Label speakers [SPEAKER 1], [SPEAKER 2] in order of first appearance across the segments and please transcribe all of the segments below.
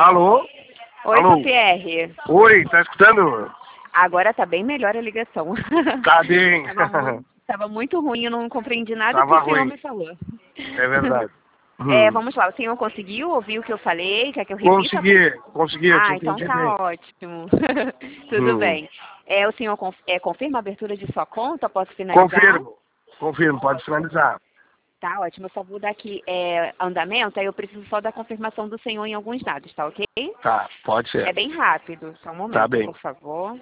[SPEAKER 1] Alô?
[SPEAKER 2] Oi,
[SPEAKER 1] Alô?
[SPEAKER 2] seu Pierre.
[SPEAKER 1] Oi, tá escutando?
[SPEAKER 2] Agora tá bem melhor a ligação.
[SPEAKER 1] Tá bem.
[SPEAKER 2] Tava muito ruim, eu não compreendi nada que
[SPEAKER 1] Tava
[SPEAKER 2] o senhor
[SPEAKER 1] ruim.
[SPEAKER 2] me falou.
[SPEAKER 1] É verdade.
[SPEAKER 2] Vamos lá, o senhor conseguiu ouvir o que eu falei? Quer que eu repita?
[SPEAKER 1] Consegui, eu te
[SPEAKER 2] Ah, então
[SPEAKER 1] entendi
[SPEAKER 2] tá
[SPEAKER 1] bem.
[SPEAKER 2] ótimo. Tudo bem. O senhor confirma a abertura de sua conta? Posso finalizar?
[SPEAKER 1] Confirmo, pode finalizar.
[SPEAKER 2] Tá ótimo, eu só vou dar aqui andamento, aí eu preciso só da confirmação do senhor em alguns dados, tá ok?
[SPEAKER 1] Tá, pode ser.
[SPEAKER 2] É bem rápido, só um momento,
[SPEAKER 1] Tá bem.
[SPEAKER 2] por favor.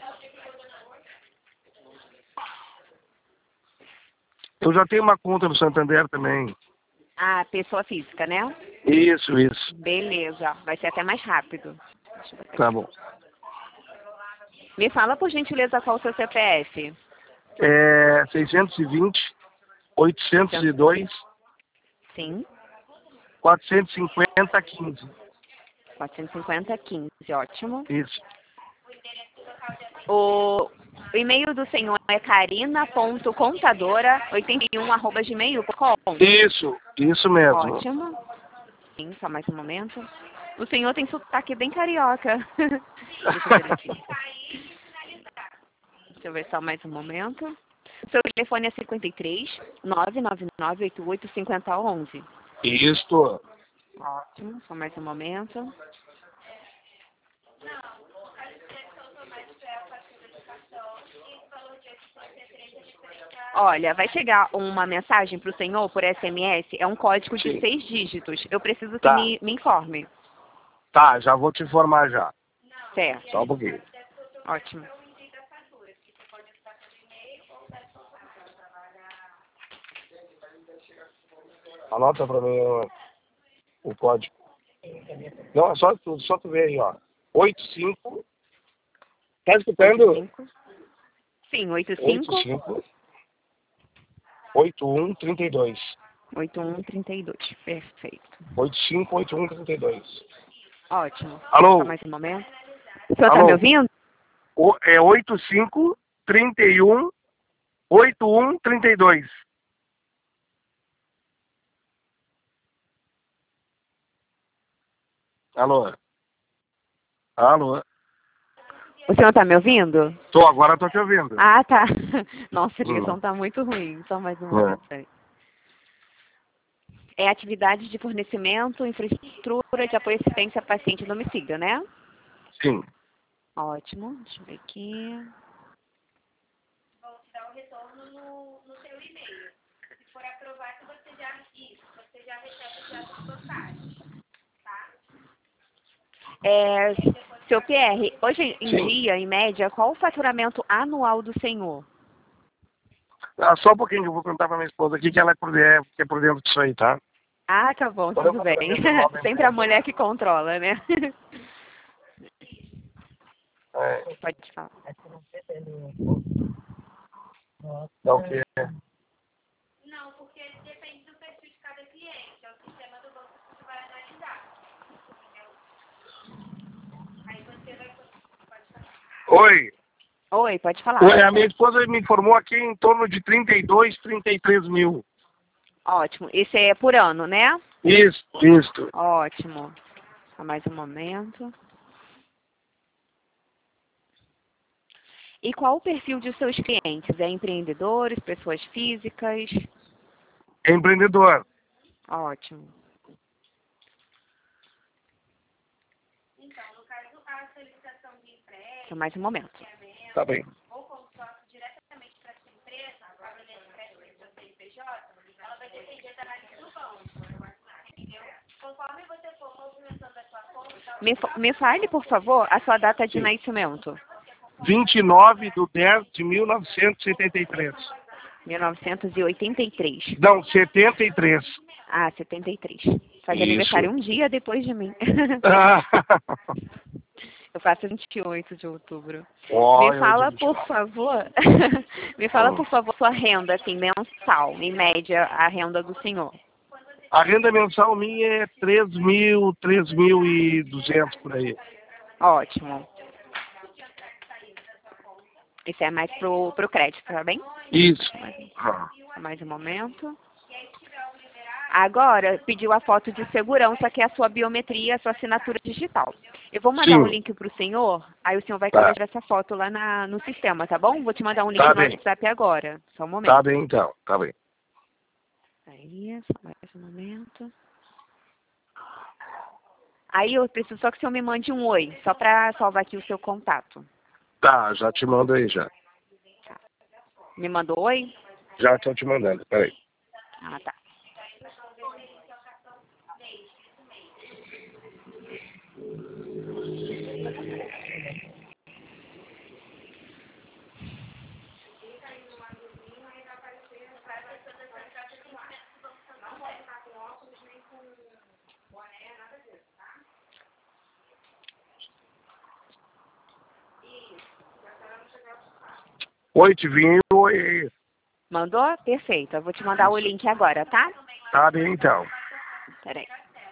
[SPEAKER 1] Eu já tenho uma conta no Santander também.
[SPEAKER 2] Ah, pessoa física, né?
[SPEAKER 1] Isso.
[SPEAKER 2] Beleza, vai ser até mais rápido. Deixa eu botar
[SPEAKER 1] Tá
[SPEAKER 2] aqui.
[SPEAKER 1] bom.
[SPEAKER 2] Me fala, por gentileza, qual o seu CPF?
[SPEAKER 1] É 620, 802,
[SPEAKER 2] Sim,
[SPEAKER 1] 450, 15.
[SPEAKER 2] 450 15, ótimo.
[SPEAKER 1] Isso.
[SPEAKER 2] O e-mail do senhor é carina.contadora81@gmail.com.
[SPEAKER 1] Isso mesmo.
[SPEAKER 2] Ótimo. Sim, só mais um momento. O senhor tem sotaque bem carioca. Deixa eu ver aqui. Deixa eu ver só mais um momento. Seu telefone é 53 99988 5011.
[SPEAKER 1] Isso.
[SPEAKER 2] Ótimo, só mais um momento. Olha, vai chegar uma mensagem para o senhor por SMS, é um código de
[SPEAKER 1] Sim.
[SPEAKER 2] 6 dígitos. Eu preciso que
[SPEAKER 1] Tá.
[SPEAKER 2] me informe.
[SPEAKER 1] Tá, já vou te informar já.
[SPEAKER 2] Certo,
[SPEAKER 1] Só um pouquinho.
[SPEAKER 2] ótimo.
[SPEAKER 1] Anota pra mim o código. Não, só tu ver aí, ó. 85. Tá escutando?
[SPEAKER 2] 85. Sim, 85
[SPEAKER 1] 85 81 32.
[SPEAKER 2] 8132. Perfeito.
[SPEAKER 1] 85 81 32.
[SPEAKER 2] Ótimo.
[SPEAKER 1] Alô?
[SPEAKER 2] Só mais um momento. O senhor está me
[SPEAKER 1] Alô?
[SPEAKER 2] ouvindo?
[SPEAKER 1] É 85 31 81 32. Alô? Alô?
[SPEAKER 2] O senhor está me ouvindo?
[SPEAKER 1] Agora tô te ouvindo.
[SPEAKER 2] Ah, tá. Nossa, a
[SPEAKER 1] Hum.
[SPEAKER 2] ligação está muito ruim. Só mais um
[SPEAKER 1] É.
[SPEAKER 2] momento. Peraí. É atividade de fornecimento, infraestrutura de apoio e assistência a paciente domicílio, né?
[SPEAKER 1] Sim.
[SPEAKER 2] Ótimo. Deixa eu ver aqui. Seu Pierre, hoje em
[SPEAKER 1] Sim.
[SPEAKER 2] dia, em média, qual o faturamento anual do senhor?
[SPEAKER 1] Ah, só um pouquinho que eu vou contar pra minha esposa aqui que ela que é por dentro disso aí, tá?
[SPEAKER 2] Ah, tá bom,
[SPEAKER 1] Qual é o
[SPEAKER 2] tudo bem.
[SPEAKER 1] faturamento anual da
[SPEAKER 2] Sempre a
[SPEAKER 1] empresa?
[SPEAKER 2] mulher que controla, né?
[SPEAKER 1] É,
[SPEAKER 2] Pode falar.
[SPEAKER 1] é o quê? Oi.
[SPEAKER 2] Oi, pode falar.
[SPEAKER 1] Oi, a minha esposa me informou aqui em torno de 32, 33 mil.
[SPEAKER 2] Ótimo. Isso é por ano, né?
[SPEAKER 1] Isso.
[SPEAKER 2] Ótimo. Só mais um momento. E qual o perfil de seus clientes? É empreendedores, pessoas físicas?
[SPEAKER 1] É empreendedor.
[SPEAKER 2] Ótimo. Só mais um momento.
[SPEAKER 1] Tá bem.
[SPEAKER 2] Me fale, por favor, a sua data de
[SPEAKER 1] Sim.
[SPEAKER 2] nascimento.
[SPEAKER 1] 29/10/1973.
[SPEAKER 2] 1983.
[SPEAKER 1] Não, 73.
[SPEAKER 2] Ah, 73. Faz
[SPEAKER 1] Isso.
[SPEAKER 2] aniversário um dia depois de mim.
[SPEAKER 1] Ah.
[SPEAKER 2] Eu faço 28 de outubro.
[SPEAKER 1] Ó,
[SPEAKER 2] Me
[SPEAKER 1] eu
[SPEAKER 2] fala,
[SPEAKER 1] de
[SPEAKER 2] por
[SPEAKER 1] 29.
[SPEAKER 2] favor, me fala, por favor, sua renda, assim, mensal, em média, a renda do senhor.
[SPEAKER 1] A renda mensal minha é 3.200 por aí.
[SPEAKER 2] Ótimo. Isso é mais pro crédito, tá bem?
[SPEAKER 1] Isso.
[SPEAKER 2] Mais um momento. Agora, pediu a foto de segurança, que é a sua biometria, a sua assinatura digital. Eu vou mandar
[SPEAKER 1] Sim.
[SPEAKER 2] o link para o senhor, aí o senhor vai
[SPEAKER 1] Tá.
[SPEAKER 2] cadastrar essa foto lá no sistema, tá bom? Vou te mandar um link
[SPEAKER 1] Tá
[SPEAKER 2] no
[SPEAKER 1] bem.
[SPEAKER 2] WhatsApp agora. Só um momento.
[SPEAKER 1] Tá bem, então. Tá bem.
[SPEAKER 2] Aí, só mais um momento. Aí eu preciso só que o senhor me mande um oi, só para salvar aqui o seu contato.
[SPEAKER 1] Tá, já te mando aí, já.
[SPEAKER 2] Me mandou oi?
[SPEAKER 1] Já tô te mandando, peraí.
[SPEAKER 2] Ah, tá.
[SPEAKER 1] Oi, te vim, oi.
[SPEAKER 2] Mandou? Perfeito. Eu vou te mandar o link agora, tá?
[SPEAKER 1] Tá bem, então.
[SPEAKER 2] Peraí.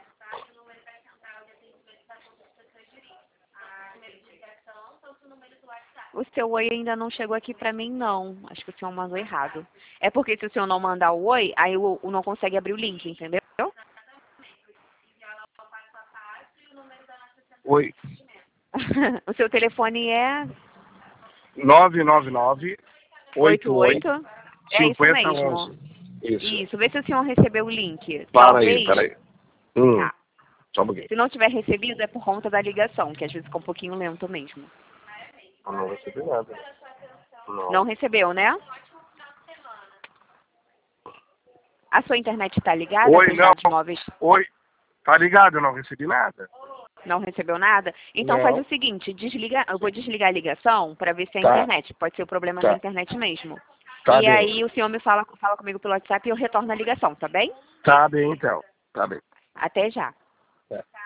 [SPEAKER 2] O seu oi ainda não chegou aqui pra mim, não. Acho que o senhor mandou errado. É porque se o senhor não mandar o oi, aí o não consegue abrir o link, entendeu?
[SPEAKER 1] Oi.
[SPEAKER 2] O seu telefone é
[SPEAKER 1] 999 88
[SPEAKER 2] É isso
[SPEAKER 1] 5011.
[SPEAKER 2] mesmo.
[SPEAKER 1] Isso.
[SPEAKER 2] Isso. Vê se o senhor recebeu o link.
[SPEAKER 1] Para aí,
[SPEAKER 2] Talvez.
[SPEAKER 1] peraí.
[SPEAKER 2] Tá.
[SPEAKER 1] Só um pouquinho.
[SPEAKER 2] Se não tiver recebido, é por conta da ligação, que às vezes fica um pouquinho lento mesmo.
[SPEAKER 1] Eu não recebi nada.
[SPEAKER 2] Não recebeu, né? A sua internet está ligada?
[SPEAKER 1] Oi,
[SPEAKER 2] Seus
[SPEAKER 1] não.
[SPEAKER 2] dados móveis
[SPEAKER 1] Oi. Tá ligado? Eu não recebi nada.
[SPEAKER 2] não recebeu nada? Então
[SPEAKER 1] Não.
[SPEAKER 2] faz o seguinte, desliga, eu vou desligar a ligação para ver se é a
[SPEAKER 1] Tá.
[SPEAKER 2] internet. Pode ser o problema na
[SPEAKER 1] Tá.
[SPEAKER 2] internet mesmo.
[SPEAKER 1] Tá
[SPEAKER 2] E
[SPEAKER 1] bem.
[SPEAKER 2] aí o senhor me fala comigo pelo WhatsApp e eu retorno a ligação, tá bem?
[SPEAKER 1] Tá bem, então. Tá bem.
[SPEAKER 2] Até já.
[SPEAKER 1] É.